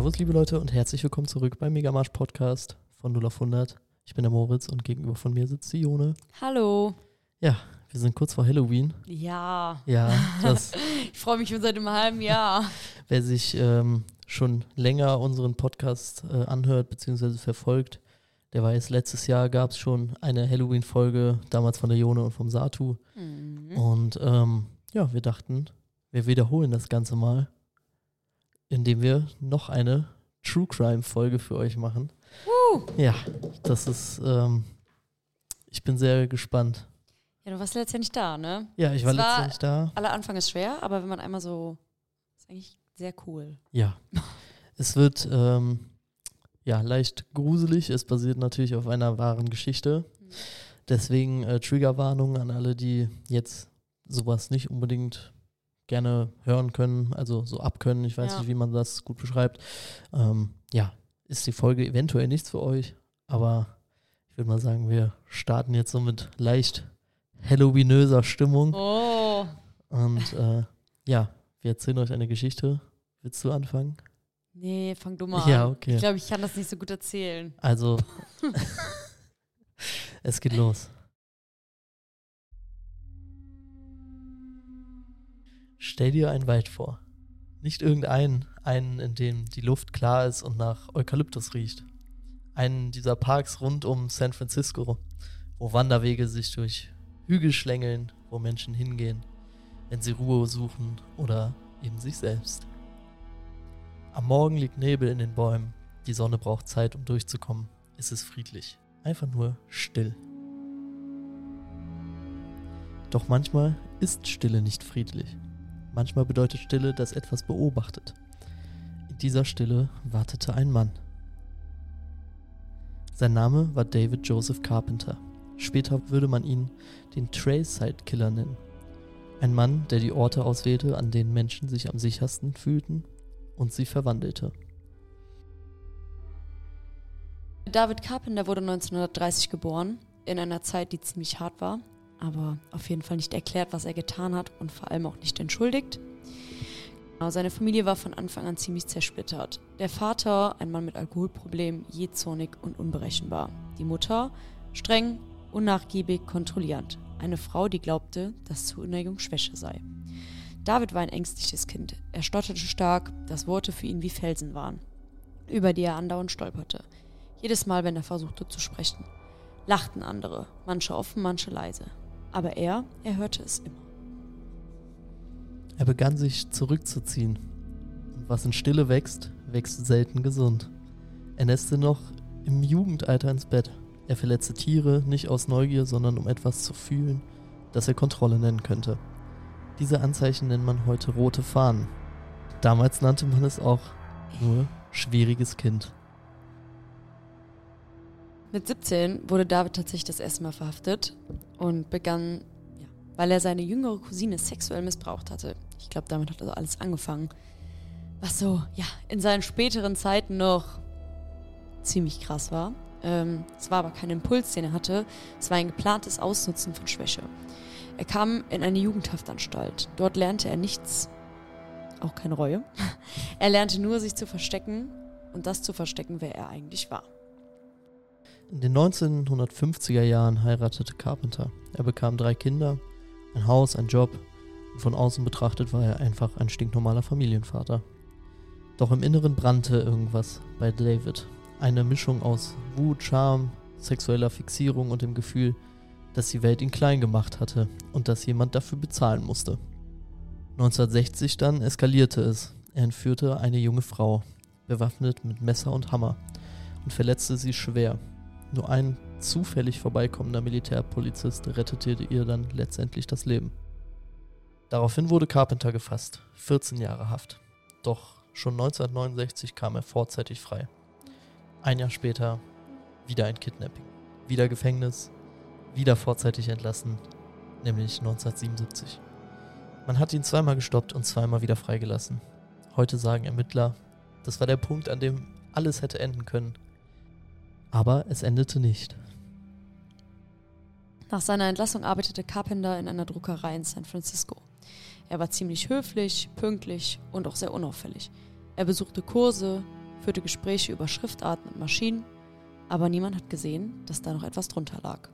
Servus, liebe Leute, und herzlich willkommen zurück beim Megamarsch Podcast von 0 auf 100. Ich bin der Moritz und gegenüber von mir sitzt die Jone. Hallo. Ja, wir sind kurz vor Halloween. Ja. Ja, das. Ich freue mich schon seit einem halben Jahr. Wer sich schon länger unseren Podcast anhört bzw. verfolgt, der weiß, letztes Jahr gab es schon eine Halloween-Folge, damals von der Jone und vom Satu. Und ja, wir dachten, wir wiederholen das Ganze mal, indem wir noch eine True Crime-Folge für euch machen. Ja, das ist, ich bin sehr gespannt. Ja, du warst letztes Jahr nicht da, ne? Ja, ich war letztes Jahr nicht da. Aller Anfang ist schwer, aber wenn man einmal so, ist eigentlich sehr cool. Ja, es wird ja leicht gruselig. Es basiert natürlich auf einer wahren Geschichte. Deswegen Triggerwarnung an alle, die jetzt sowas nicht unbedingt gerne hören können, also so abkönnen. Ich weiß nicht, wie man das gut beschreibt. Ja, ist die Folge eventuell nichts für euch, aber ich würde mal sagen, wir starten jetzt so mit leicht halloweenöser Stimmung. Oh. Und ja, wir erzählen euch eine Geschichte. Willst du anfangen? Nee, fang du mal an. Ja, okay. Ich glaube, ich kann das nicht so gut erzählen. Also, es geht los. Stell dir einen Wald vor. Nicht irgendeinen, einen, in dem die Luft klar ist und nach Eukalyptus riecht. Einen dieser Parks rund um San Francisco, wo Wanderwege sich durch Hügel schlängeln, wo Menschen hingehen, wenn sie Ruhe suchen oder eben sich selbst. Am Morgen liegt Nebel in den Bäumen, die Sonne braucht Zeit, um durchzukommen. Es ist friedlich, einfach nur still. Doch manchmal ist Stille nicht friedlich. Manchmal bedeutet Stille, dass etwas beobachtet. In dieser Stille wartete ein Mann. Sein Name war David Joseph Carpenter. Später würde man ihn den Trailside Killer nennen. Ein Mann, der die Orte auswählte, an denen Menschen sich am sichersten fühlten und sie verwandelte. David Carpenter wurde 1930 geboren, in einer Zeit, die ziemlich hart war, aber auf jeden Fall nicht erklärt, was er getan hat und vor allem auch nicht entschuldigt. Seine Familie war von Anfang an ziemlich zersplittert. Der Vater, ein Mann mit Alkoholproblemen, jähzornig und unberechenbar. Die Mutter, streng, unnachgiebig, kontrollierend. Eine Frau, die glaubte, dass Zuneigung Schwäche sei. David war ein ängstliches Kind. Er stotterte stark, dass Worte für ihn wie Felsen waren, über die er andauernd stolperte. Jedes Mal, wenn er versuchte zu sprechen, lachten andere, manche offen, manche leise. Aber er hörte es immer. Er begann sich zurückzuziehen. Und was in Stille wächst, wächst selten gesund. Er nässte noch im Jugendalter ins Bett. Er verletzte Tiere, nicht aus Neugier, sondern um etwas zu fühlen, das er Kontrolle nennen könnte. Diese Anzeichen nennt man heute rote Fahnen. Damals nannte man es auch nur schwieriges Kind. Mit 17 wurde David tatsächlich das erste Mal verhaftet und begann, weil er seine jüngere Cousine sexuell missbraucht hatte. Ich glaube, damit hat also alles angefangen. Was so, in seinen späteren Zeiten noch ziemlich krass war. Es war aber kein Impuls, den er hatte. Es war ein geplantes Ausnutzen von Schwäche. Er kam in eine Jugendhaftanstalt. Dort lernte er nichts, auch keine Reue. Er lernte nur, sich zu verstecken und das zu verstecken, wer er eigentlich war. In den 1950er Jahren heiratete Carpenter. Er bekam 3 Kinder, ein Haus, einen Job und von außen betrachtet war er einfach ein stinknormaler Familienvater. Doch im Inneren brannte irgendwas bei David. Eine Mischung aus Wut, Scham, sexueller Fixierung und dem Gefühl, dass die Welt ihn klein gemacht hatte und dass jemand dafür bezahlen musste. 1960 dann eskalierte es. Er entführte eine junge Frau, bewaffnet mit Messer und Hammer, und verletzte sie schwer. Nur ein zufällig vorbeikommender Militärpolizist rettete ihr dann letztendlich das Leben. Daraufhin wurde Carpenter gefasst, 14 Jahre Haft. Doch schon 1969 kam er vorzeitig frei. Ein Jahr später wieder ein Kidnapping, wieder Gefängnis, wieder vorzeitig entlassen, nämlich 1977. Man hat ihn 2-mal gestoppt und 2-mal wieder freigelassen. Heute sagen Ermittler, das war der Punkt, an dem alles hätte enden können. Aber es endete nicht. Nach seiner Entlassung arbeitete Carpenter in einer Druckerei in San Francisco. Er war ziemlich höflich, pünktlich und auch sehr unauffällig. Er besuchte Kurse, führte Gespräche über Schriftarten und Maschinen, aber niemand hat gesehen, dass da noch etwas drunter lag.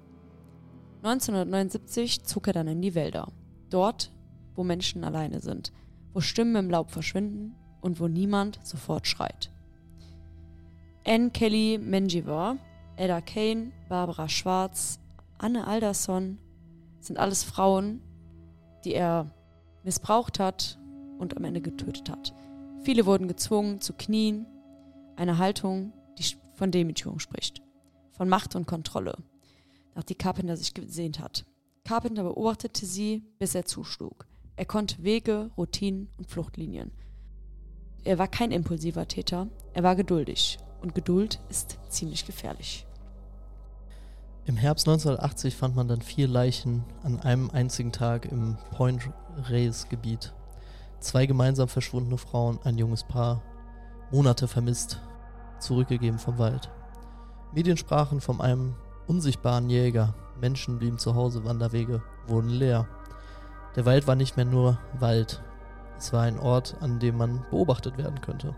1979 zog er dann in die Wälder. Dort, wo Menschen alleine sind, wo Stimmen im Laub verschwinden und wo niemand sofort schreit. Anne Kelly Menjivar, Eda Kane, Barbara Schwarz, Anne Alderson sind alles Frauen, die er missbraucht hat und am Ende getötet hat. Viele wurden gezwungen zu knien, eine Haltung, die von Demütigung spricht, von Macht und Kontrolle, nach die Carpenter sich gesehnt hat. Carpenter beobachtete sie, bis er zuschlug. Er konnte Wege, Routinen und Fluchtlinien. Er war kein impulsiver Täter, er war geduldig. Und Geduld ist ziemlich gefährlich. Im Herbst 1980 fand man dann 4 Leichen an einem einzigen Tag im Point Reyes Gebiet. 2 gemeinsam verschwundene Frauen, ein junges Paar, Monate vermisst, zurückgegeben vom Wald. Medien sprachen von einem unsichtbaren Jäger. Menschen blieben zu Hause, Wanderwege wurden leer. Der Wald war nicht mehr nur Wald. Es war ein Ort, an dem man beobachtet werden könnte.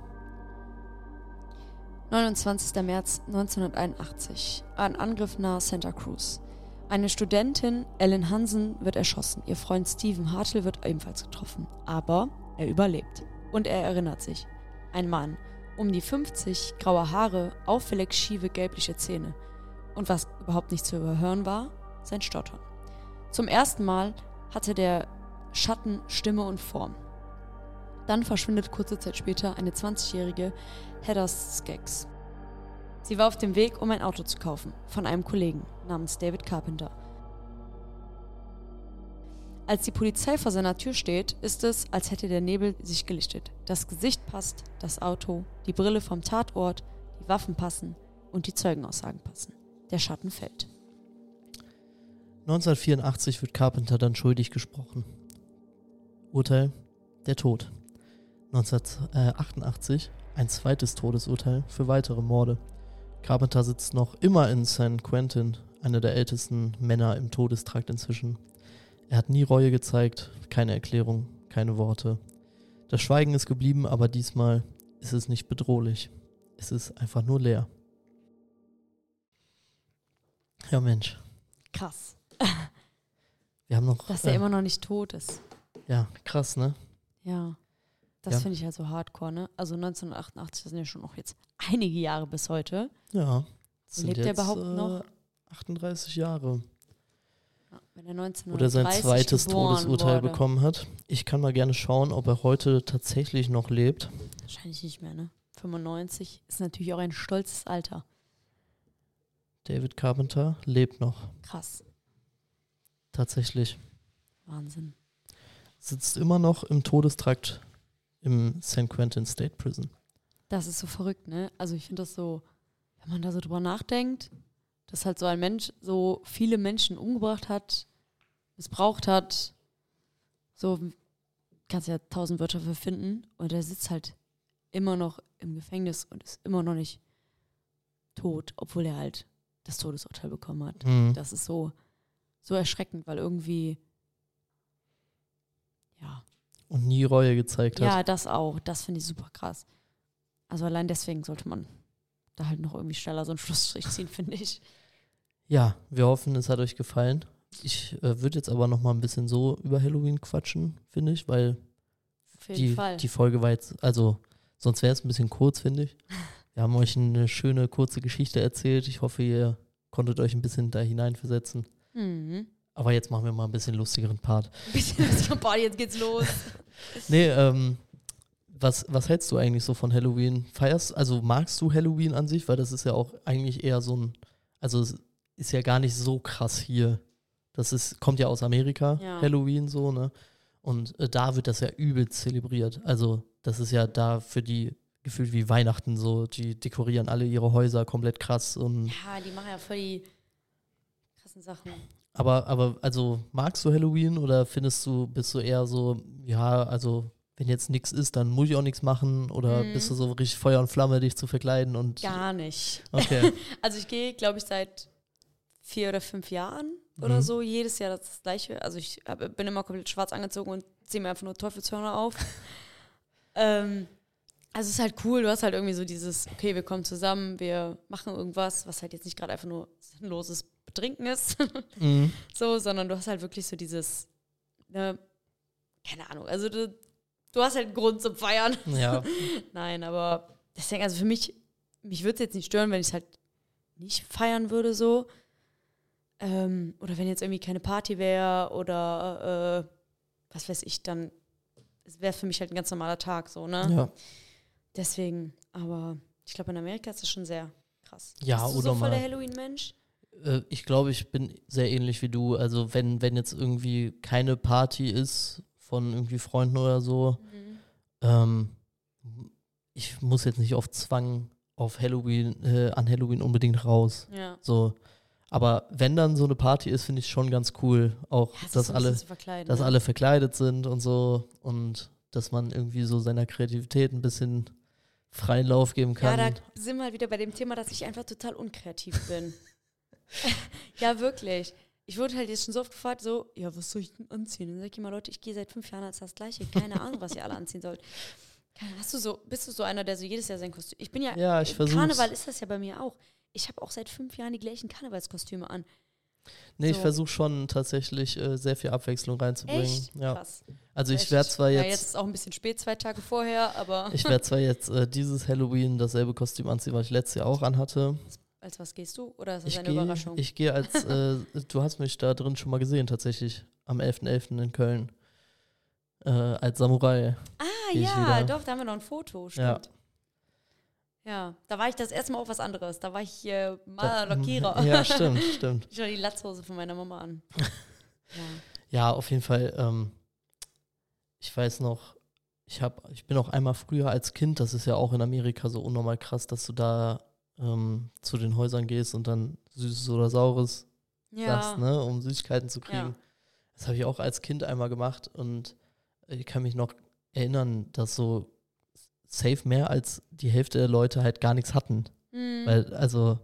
29. März 1981. Ein Angriff nahe Santa Cruz. Eine Studentin, Ellen Hansen, wird erschossen. Ihr Freund Stephen Hartle wird ebenfalls getroffen. Aber er überlebt. Und er erinnert sich. Ein Mann, um die 50, graue Haare, auffällig schiefe gelbliche Zähne. Und was überhaupt nicht zu überhören war, sein Stottern. Zum ersten Mal hatte der Schatten Stimme und Form. Dann verschwindet kurze Zeit später eine 20-jährige Heather Skaggs. Sie war auf dem Weg, um ein Auto zu kaufen, von einem Kollegen namens David Carpenter. Als die Polizei vor seiner Tür steht, ist es, als hätte der Nebel sich gelichtet. Das Gesicht passt, das Auto, die Brille vom Tatort, die Waffen passen und die Zeugenaussagen passen. Der Schatten fällt. 1984 wird Carpenter dann schuldig gesprochen. Urteil: der Tod. 1988 ein zweites Todesurteil für weitere Morde. Carpenter sitzt noch immer in San Quentin, einer der ältesten Männer im Todestrakt inzwischen. Er hat nie Reue gezeigt, keine Erklärung, keine Worte. Das Schweigen ist geblieben, aber diesmal ist es nicht bedrohlich. Es ist einfach nur leer. Ja, Mensch. Krass. Wir haben noch... Dass er immer noch nicht tot ist. Ja, krass, ne? Ja. Das finde ich halt so hardcore, ne? Also 1988, das sind ja schon noch jetzt einige Jahre bis heute. Ja. Lebt er überhaupt noch? 38 Jahre. Ja, wenn er 1930 oder sein zweites Todesurteil wurde. bekommen hat. Ich kann mal gerne schauen, ob er heute tatsächlich noch lebt. Wahrscheinlich nicht mehr, ne? 95 ist natürlich auch ein stolzes Alter. David Carpenter lebt noch. Krass. Tatsächlich. Wahnsinn. Sitzt immer noch im Todestrakt im San Quentin State Prison. Das ist so verrückt, ne? Also ich finde das so, wenn man da so drüber nachdenkt, dass halt so ein Mensch so viele Menschen umgebracht hat, missbraucht hat, so kannst ja 1000 Wörter für finden und der sitzt halt immer noch im Gefängnis und ist immer noch nicht tot, obwohl er halt das Todesurteil bekommen hat. Mhm. Das ist so erschreckend, weil irgendwie ja. Und nie Reue gezeigt hat. Ja, das auch. Das finde ich super krass. Also allein deswegen sollte man da halt noch irgendwie schneller so einen Schlussstrich ziehen, finde ich. Ja, wir hoffen, es hat euch gefallen. Ich würde jetzt aber noch mal ein bisschen so über Halloween quatschen, finde ich, weil Auf jeden Fall. die Folge war jetzt, also sonst wäre es ein bisschen kurz, finde ich. Wir haben euch eine schöne, kurze Geschichte erzählt. Ich hoffe, ihr konntet euch ein bisschen da hineinversetzen. Mhm. Aber jetzt machen wir mal ein bisschen lustigeren Part. Ein bisschen lustiger Party, jetzt geht's los. Nee, was hältst du eigentlich so von Halloween? Magst du Halloween an sich? Weil das ist ja auch eigentlich eher so ein, also es ist ja gar nicht so krass hier. Kommt ja aus Amerika, Ja. Halloween so, ne? Und da wird das ja übel zelebriert. Also das ist ja da für die gefühlt wie Weihnachten so. Die dekorieren alle ihre Häuser komplett krass. Und Ja, die machen ja voll die krassen Sachen. aber also magst du Halloween oder bist du eher so, ja, also wenn jetzt nichts ist, dann muss ich auch nichts machen oder bist du so richtig Feuer und Flamme, dich zu verkleiden und Gar nicht. okay. Also ich gehe, glaube ich, seit 4 oder 5 Jahren oder so, jedes Jahr das Gleiche. Also ich bin immer komplett schwarz angezogen und ziehe mir einfach nur Teufelshörner auf. Also es ist halt cool, du hast halt irgendwie so dieses, okay, wir kommen zusammen, wir machen irgendwas, was halt jetzt nicht gerade einfach nur sinnloses Betrinken ist, so, sondern du hast halt wirklich so dieses, ne, keine Ahnung, also du hast halt einen Grund zum Feiern. Ja. Nein, aber deswegen, also für mich würde es jetzt nicht stören, wenn ich es halt nicht feiern würde so. Oder wenn jetzt irgendwie keine Party wäre oder was weiß ich, dann wäre für mich halt ein ganz normaler Tag so, ne? Ja. Deswegen, aber ich glaube, in Amerika ist das schon sehr krass. Ja, Bist du oder so voll mal. der Halloween-Mensch? Ich glaube, ich bin sehr ähnlich wie du. Also wenn jetzt irgendwie keine Party ist von irgendwie Freunden oder so, ich muss jetzt nicht auf Zwang auf Halloween, an Halloween unbedingt raus. Ja. So. Aber wenn dann so eine Party ist, finde ich schon ganz cool. Auch, Ja, dass so ein bisschen alle, zu verkleiden, dass ne? alle verkleidet sind und so. Und dass man irgendwie so seiner Kreativität ein bisschen freien Lauf geben kann. Ja, da sind wir halt wieder bei dem Thema, dass ich einfach total unkreativ bin. Ja, wirklich. Ich wurde halt jetzt schon so oft gefragt, so, ja, was soll ich denn anziehen? Dann sag ich immer, Leute, ich gehe seit 5 Jahren als das Gleiche. Keine Ahnung, was ihr alle anziehen sollt. Bist du so einer, der so jedes Jahr sein Kostüm... Ich bin ja ich versuch's. Karneval ist das ja bei mir auch. Ich habe auch seit 5 Jahren die gleichen Karnevalskostüme an. Nee, ich So. versuche schon tatsächlich sehr viel Abwechslung reinzubringen. Echt? Ja. Krass. Also ich Echt? werde zwar Ja, jetzt, jetzt ist auch ein bisschen spät, 2 Tage vorher, aber ich werde zwar jetzt dieses Halloween dasselbe Kostüm anziehen, was ich letztes Jahr auch anhatte. als was gehst du? Oder ist das Ich eine Überraschung? gehe als, du hast mich da drin schon mal gesehen tatsächlich, am 11.11. in Köln. Als Samurai. gehe ich ja, wieder. doch, da haben wir noch ein Foto, Ja. stimmt. Ja, da war ich das erste Mal auch was anderes. Da war ich Maler Lackierer. Ja, stimmt. Ich hatte die Latzhose von meiner Mama an. Ja. Ja, auf jeden Fall. Ich weiß noch, ich bin auch einmal früher als Kind, das ist ja auch in Amerika so unnormal krass, dass du da zu den Häusern gehst und dann Süßes oder Saures sagst, ne, um Süßigkeiten zu kriegen. Ja. Das habe ich auch als Kind einmal gemacht und ich kann mich noch erinnern, dass so safe mehr als die Hälfte der Leute halt gar nichts hatten. Weil, also,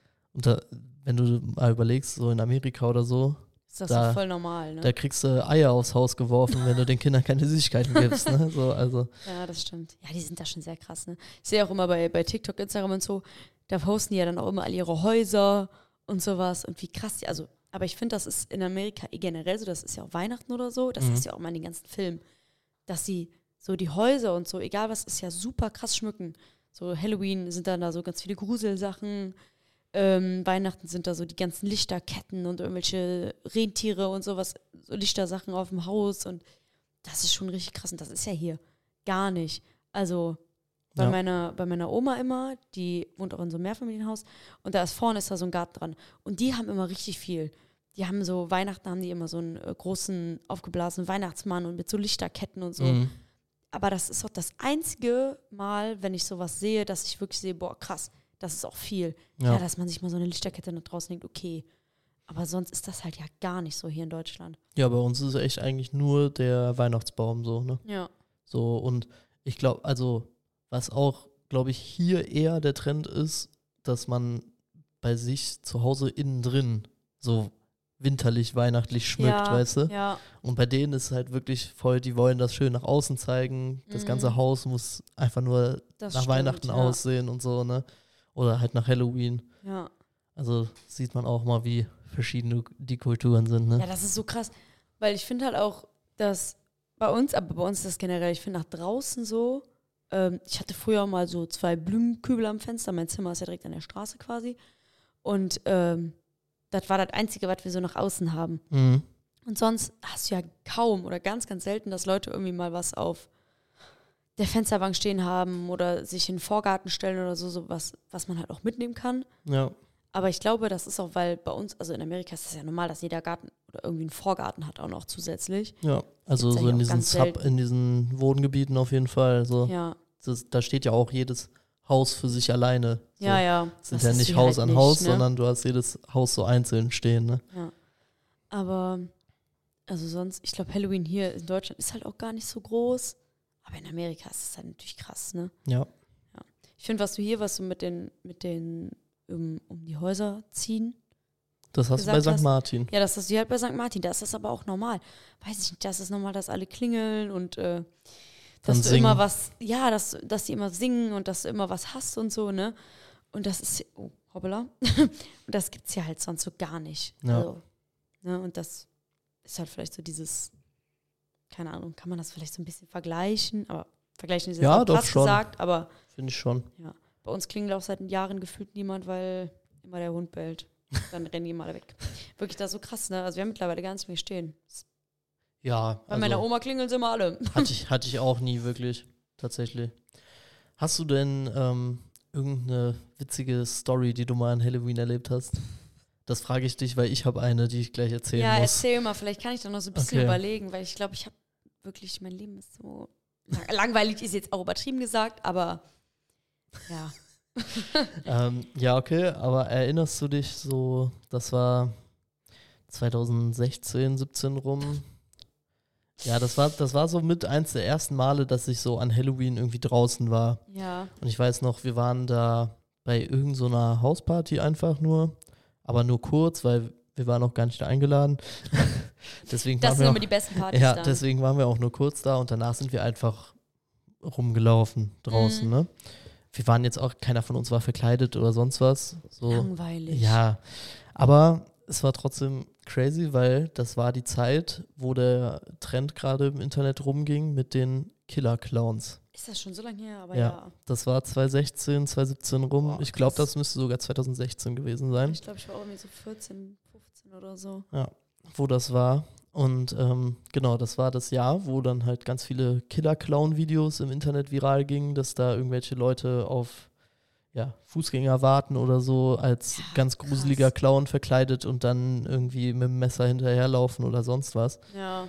wenn du mal überlegst, so in Amerika oder so, Ist das Da- so voll normal, ne? da kriegst du Eier aufs Haus geworfen, wenn du den Kindern keine Süßigkeiten gibst. Ne? So, also, Ja, das stimmt. Ja, die sind da schon sehr krass, ne? Ich sehe auch immer bei TikTok, Instagram und so, da posten die ja dann auch immer all ihre Häuser und sowas und wie krass die, also, aber ich finde, das ist in Amerika generell so, das ist ja auch Weihnachten oder so, das hast du ja auch mal in den ganzen Filmen, dass sie so die Häuser und so, egal was, ist ja super krass schmücken. So Halloween sind dann da so ganz viele Gruselsachen, Weihnachten sind da so die ganzen Lichterketten und irgendwelche Rentiere und sowas, so Lichtersachen auf dem Haus und das ist schon richtig krass und das ist ja hier gar nicht. Also bei meiner Oma immer, die wohnt auch in so einem Mehrfamilienhaus und da ist vorne ist da so ein Garten dran und die haben immer richtig viel. Die haben so, Weihnachten haben die immer so einen großen, aufgeblasenen Weihnachtsmann und mit so Lichterketten und so. Aber das ist auch das einzige Mal, wenn ich sowas sehe, dass ich wirklich sehe, boah, krass, das ist auch viel. Ja, dass man sich mal so eine Lichterkette nach draußen denkt, okay. Aber sonst ist das halt ja gar nicht so hier in Deutschland. ja, bei uns ist echt eigentlich nur der Weihnachtsbaum so, ne? Ja. So, und ich glaube, also, was auch, glaube ich, hier eher der Trend ist, dass man bei sich zu Hause innen drin so winterlich, weihnachtlich schmückt, weißt du? Ja. Und bei denen ist halt wirklich voll, die wollen das schön nach außen zeigen. Das ganze Haus muss einfach nur Das nach stimmt, Weihnachten ja. aussehen und so, ne? Oder halt nach Halloween. Ja. Also sieht man auch mal, wie verschieden die Kulturen sind, ne? Ja, das ist so krass. Weil ich finde halt auch, dass bei uns ist das generell, ich finde nach draußen so, ich hatte früher mal so 2 Blumenkübel am Fenster, mein Zimmer ist ja direkt an der Straße quasi. Und das war das Einzige, was wir so nach außen haben. Mhm. Und sonst hast du ja kaum oder ganz, ganz selten, dass Leute irgendwie mal was auf der Fensterbank stehen haben oder sich in den Vorgarten stellen oder so was man halt auch mitnehmen kann. Ja. Aber ich glaube, das ist auch, weil bei uns, also in Amerika ist das ja normal, dass jeder Garten oder irgendwie einen Vorgarten hat auch noch zusätzlich. Ja, also Gibt's so ja in auch diesen ganz selten. in diesen Wohngebieten auf jeden Fall. So. Ja, Da steht ja auch jedes Haus für sich alleine. So. ja. Es sind Das ja ist nicht hier Haus halt an nicht, Haus, ne? sondern du hast jedes Haus so einzeln stehen, ne? Ja. Aber, also sonst, ich glaube, Halloween hier in Deutschland ist halt auch gar nicht so groß. Aber in Amerika ist es halt natürlich krass, ne? Ja. Ich finde, was du mit den um die Häuser ziehen. Das hast du bei gesagt St. Martin. Ja, das hast du halt bei St. Martin. Da ist das aber auch normal. Weiß ich nicht, das ist normal, dass alle klingeln und dass Dann du singen. immer was, ja, dass die immer singen und dass du immer was hast und so, ne? Und das ist, oh, hoppala. Und das gibt's ja halt sonst so gar nicht. Ja. Also, ne? Und das ist halt vielleicht so dieses, keine Ahnung, kann man das vielleicht so ein bisschen vergleichen? Aber vergleichen ist jetzt Ja, auch doch krass schon. gesagt, aber Finde ich schon. ja. Bei uns klingelt auch seit Jahren gefühlt niemand, weil immer der Hund bellt. Dann rennen die mal weg. Wirklich, das ist so krass, ne? Also wir haben mittlerweile gar nichts mehr stehen. Ja, Bei meiner also Oma klingeln sie immer alle. hatte ich auch nie wirklich, tatsächlich. Hast du denn irgendeine witzige Story, die du mal an Halloween erlebt hast? Das frage ich dich, weil ich habe eine, die ich gleich erzählen Ja, muss. erzähl mal, vielleicht kann ich da noch so ein bisschen Okay. überlegen, weil ich glaube, ich habe wirklich, mein Leben ist so langweilig, ist jetzt auch übertrieben gesagt, aber ja. Ja, okay, aber erinnerst du dich so, das war 2016, 17 rum? Ja, das war so mit eins der ersten Male, dass ich so an Halloween irgendwie draußen war. Ja. Und ich weiß noch, wir waren da bei irgend so einer Hausparty einfach nur, aber nur kurz, weil wir waren auch gar nicht eingeladen. Deswegen Das waren sind wir immer auch, die besten Partys ja, dann. deswegen waren wir auch nur kurz da und danach sind wir einfach rumgelaufen draußen, ne? Wir waren jetzt auch, keiner von uns war verkleidet oder sonst was. So, Langweilig. ja, aber es war trotzdem crazy, weil das war die Zeit, wo der Trend gerade im Internet rumging mit den Killer-Clowns. Ist das schon so lange her? Aber Ja. ja. Das war 2016, 2017 rum. Boah, Ich glaube, krass. das müsste sogar 2016 gewesen sein, Ich glaube, ich war auch irgendwie so 14, 15 oder so. wo das war. Und genau, das war das Jahr, wo dann halt ganz viele Killer-Clown-Videos im Internet viral gingen, dass da irgendwelche Leute auf Fußgänger warten oder so als Ja, ganz gruseliger krass. Clown verkleidet und dann irgendwie mit dem Messer hinterherlaufen oder sonst was. Ja.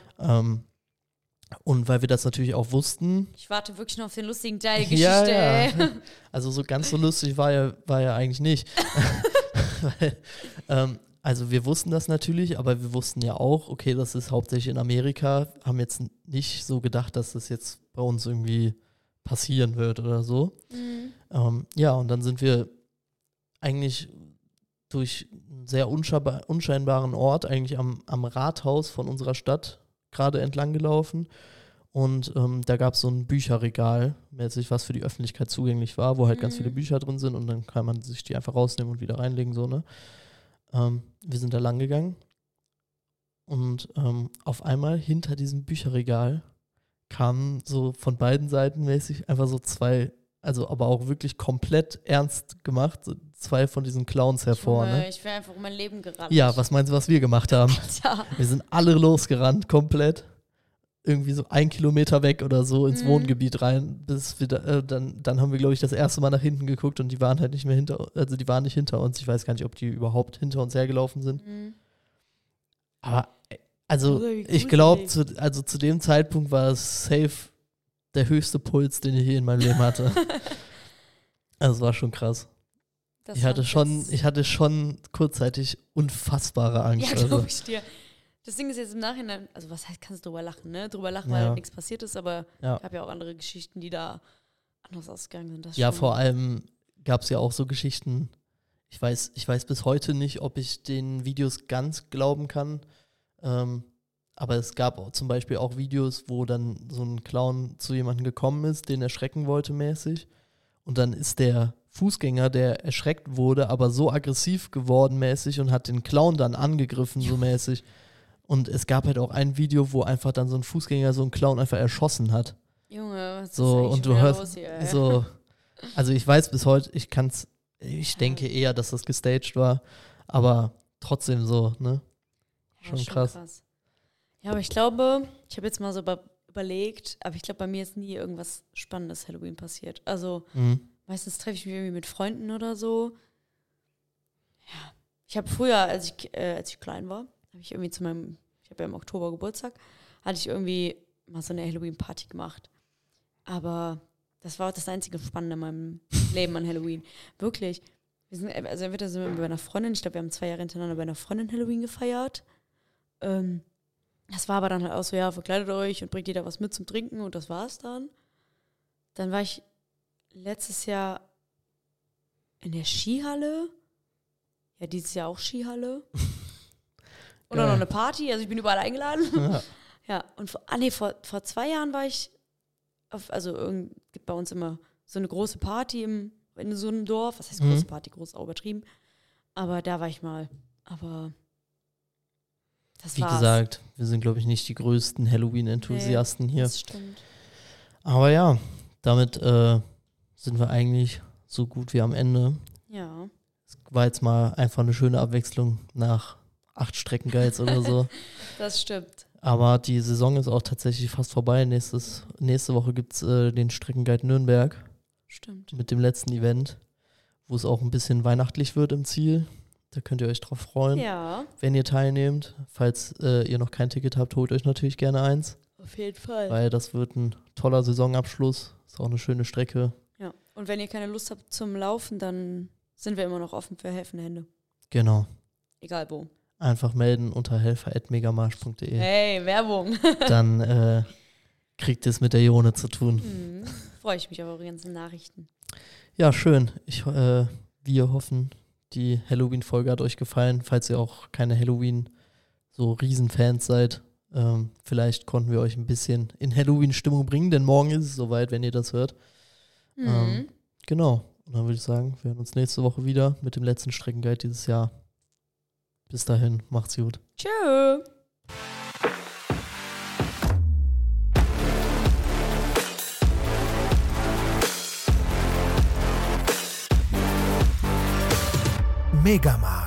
Und weil wir das natürlich auch wussten, Ich warte wirklich noch auf den lustigen Teil der Geschichte, ey. Also so ganz so lustig war ja eigentlich nicht. Weil, also wir wussten das natürlich, aber wir wussten ja auch, okay, das ist hauptsächlich in Amerika, haben jetzt nicht so gedacht, dass das jetzt bei uns irgendwie passieren wird oder so. Ja, und dann sind wir eigentlich durch einen sehr unscheinbaren Ort, eigentlich am Rathaus von unserer Stadt gerade entlang gelaufen. Und da gab es so ein Bücherregal, mäßig, was für die Öffentlichkeit zugänglich war, wo halt ganz viele Bücher drin sind und dann kann man sich die einfach rausnehmen und wieder reinlegen, so, ne? Wir sind da lang gegangen und auf einmal hinter diesem Bücherregal kamen so von beiden Seiten mäßig einfach so zwei, also aber auch wirklich komplett ernst gemacht, so zwei von diesen Clowns hervor, Junge, ne? ich wäre einfach um mein Leben gerannt. Ja, was meinst du, was wir gemacht haben? Ja. Wir sind alle losgerannt, komplett. Irgendwie so 1 Kilometer weg oder so ins Wohngebiet rein, bis wir dann haben wir, glaube ich, das erste Mal nach hinten geguckt und die waren halt nicht mehr die waren nicht hinter uns. Ich weiß gar nicht, ob die überhaupt hinter uns hergelaufen sind. Aber, also, Junge, wie ich glaube, gruselig. zu dem Zeitpunkt war es safe der höchste Puls, den ich je in meinem Leben hatte. Also, es war schon krass. Das Ich hatte schon kurzzeitig unfassbare Angst. Ja, also. glaube ich dir. Das Ding ist jetzt im Nachhinein, also was heißt, kannst du drüber lachen, ne? Drüber lachen, weil Ja. halt nichts passiert ist, aber Ja. ich habe ja auch andere Geschichten, die da anders ausgegangen sind. Das Ja, schon. vor allem gab es ja auch so Geschichten, ich weiß bis heute nicht, ob ich den Videos ganz glauben kann, aber es gab auch zum Beispiel auch Videos, wo dann so ein Clown zu jemandem gekommen ist, den er schrecken wollte mäßig und dann ist der Fußgänger, der erschreckt wurde, aber so aggressiv geworden mäßig und hat den Clown dann angegriffen so mäßig. Und es gab halt auch ein Video, wo einfach dann so ein Fußgänger so einen Clown einfach erschossen hat. Junge, was So, ist eigentlich und schon du wieder hörst los hier, ey? so, also ich weiß bis heute, ich denke eher, dass das gestaged war, aber trotzdem so, ne? Ja, Schon krass. Ja, aber ich glaube, ich habe jetzt mal so überlegt, aber ich glaube, bei mir ist nie irgendwas Spannendes Halloween passiert. Also meistens treffe ich mich irgendwie mit Freunden oder so. Ja, ich habe früher, als ich klein war, habe ich irgendwie ich habe ja im Oktober Geburtstag, hatte ich irgendwie mal so eine Halloween-Party gemacht. Aber das war auch das einzige Spannende in meinem Leben an Halloween. Wirklich. Also entweder sind wir bei einer Freundin, ich glaube, wir haben 2 Jahre hintereinander bei einer Freundin Halloween gefeiert. Das war aber dann halt auch so, ja, verkleidet euch und bringt jeder was mit zum Trinken und das war's dann. Dann war ich letztes Jahr in der Skihalle. Ja, dieses Jahr auch Skihalle. Und dann noch eine Party, also ich bin überall eingeladen. Ja. Ja, und vor 2 Jahren war ich gibt bei uns immer so eine große Party in so einem Dorf. Was heißt große Party? Groß auch übertrieben. Aber da war ich mal. Aber das war's. Wie gesagt, wir sind, glaube ich, nicht die größten Halloween-Enthusiasten hier. Das stimmt. Aber ja, damit sind wir eigentlich so gut wie am Ende. Ja. Es war jetzt mal einfach eine schöne Abwechslung nach 8 Streckenguides oder so. Das stimmt. Aber die Saison ist auch tatsächlich fast vorbei. Nächste Woche gibt es den Streckenguide Nürnberg. Stimmt. Mit dem letzten Event, wo es auch ein bisschen weihnachtlich wird im Ziel. Da könnt ihr euch drauf freuen, wenn ihr teilnehmt. Falls ihr noch kein Ticket habt, holt euch natürlich gerne eins. Auf jeden Fall. Weil das wird ein toller Saisonabschluss. Ist auch eine schöne Strecke. Ja, und wenn ihr keine Lust habt zum Laufen, dann sind wir immer noch offen für helfende Hände. Genau. Egal wo. Einfach melden unter helfer@megamarsch.de. Hey, Werbung. Dann kriegt es mit der Jone zu tun. Freue ich mich auf eure ganzen Nachrichten. Ja, schön. Wir hoffen, die Halloween-Folge hat euch gefallen. Falls ihr auch keine Halloween so Riesenfans seid, vielleicht konnten wir euch ein bisschen in Halloween-Stimmung bringen, denn morgen ist es soweit, wenn ihr das hört. Genau. Und dann würde ich sagen, wir hören uns nächste Woche wieder mit dem letzten Streckenguide dieses Jahr. Bis dahin, macht's gut. Tschö. Megamarsch.